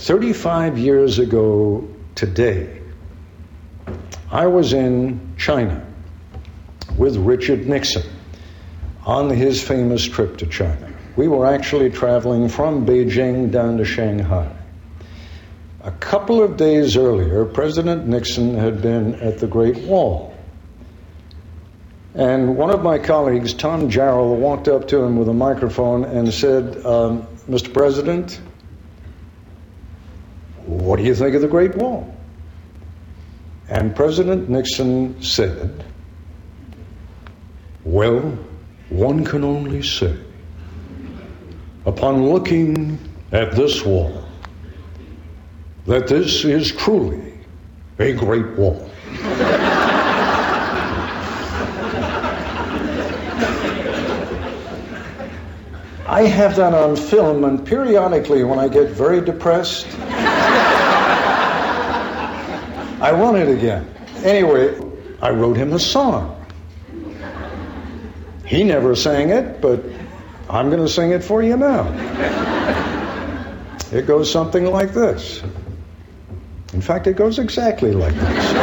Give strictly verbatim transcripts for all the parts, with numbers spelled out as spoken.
thirty-five years ago today, I was in China with Richard Nixon on his famous trip to China. We were actually traveling from Beijing down to Shanghai. A couple of days earlier, President Nixon had been at the Great Wall. And one of my colleagues, Tom Jarrell, walked up to him with a microphone and said, um, Mister President, what do you think of the Great Wall? And President Nixon said, well, one can only say, upon looking at this wall, that this is truly a great wall. I have that on film, and periodically when I get very depressed, I run it again. Anyway, I wrote him a song. He never sang it, but I'm going to sing it for you now. It goes something like this. In fact, it goes exactly like this.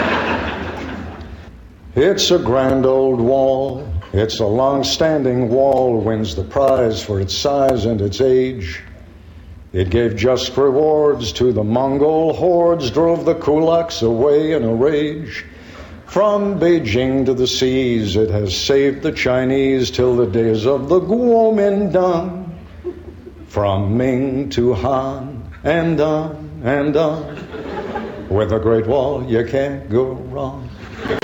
It's a grand old wall. It's a long-standing wall, wins the prize for its size and its age. It gave just rewards to the Mongol hordes, drove the kulaks away in a rage. From Beijing to the seas, it has saved the Chinese till the days of the Kuomintang. From Ming to Han, and on and on. With the Great Wall, you can't go wrong.